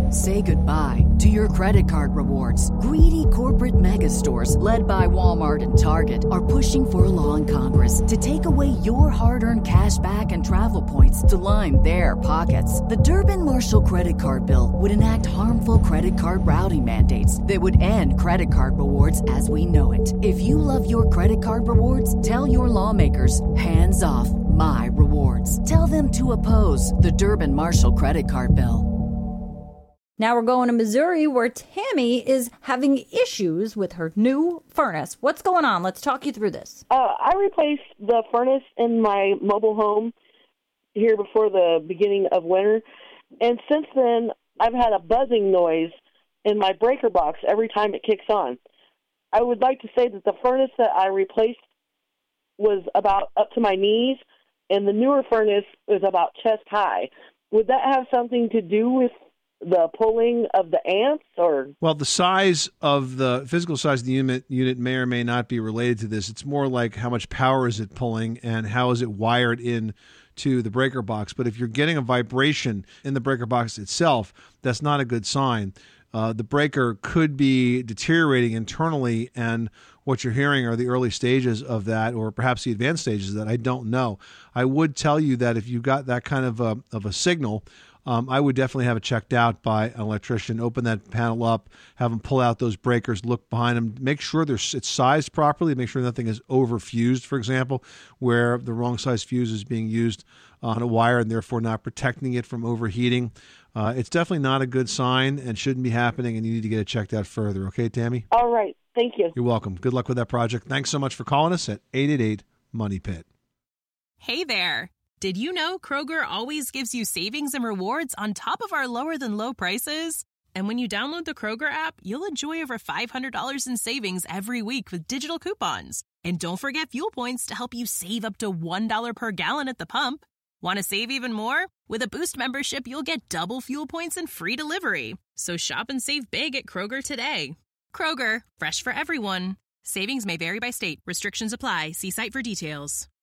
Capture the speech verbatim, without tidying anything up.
Say goodbye to your credit card rewards. Greedy corporate mega stores, led by Walmart and Target, are pushing for a law in Congress to take away your hard-earned cash back and travel points to line their pockets. The Durbin-Marshall credit card bill would enact harmful credit card routing mandates that would end credit card rewards as we know it. If you love your credit card rewards, tell your lawmakers, hands off my rewards. Tell them to oppose the Durbin-Marshall credit card bill. Now we're going to Missouri, where Tammy is having issues with her new furnace. What's going on? Let's talk you through this. Uh, I replaced the furnace in my mobile home here before the beginning of winter, and since then I've had a buzzing noise in my breaker box every time it kicks on. I would like to say that the furnace that I replaced was about up to my knees, and the newer furnace is about chest high. Would that have something to do with the pulling of the amps, or? Well, the size of the physical size of the unit unit may or may not be related to this. It's more like how much power is it pulling and how is it wired in to the breaker box. But if you're getting a vibration in the breaker box itself, that's not a good sign. Uh, the breaker could be deteriorating internally, and what you're hearing are the early stages of that, or perhaps the advanced stages of that. I don't know. I would tell you that if you got that kind of a, of a signal, Um, I would definitely have it checked out by an electrician. Open that panel up, have them pull out those breakers, look behind them, make sure they're, it's sized properly, make sure nothing is over-fused, for example, where the wrong size fuse is being used on a wire and therefore not protecting it from overheating. Uh, it's definitely not a good sign and shouldn't be happening, and you need to get it checked out further. Okay, Tammy? All right. Thank you. You're welcome. Good luck with that project. Thanks so much for calling us at eight eight eight, money pit. Hey there. Did you know Kroger always gives you savings and rewards on top of our lower-than-low prices? And when you download the Kroger app, you'll enjoy over five hundred dollars in savings every week with digital coupons. And don't forget fuel points to help you save up to one dollar per gallon at the pump. Want to save even more? With a Boost membership, you'll get double fuel points and free delivery. So shop and save big at Kroger today. Kroger, fresh for everyone. Savings may vary by state. Restrictions apply. See site for details.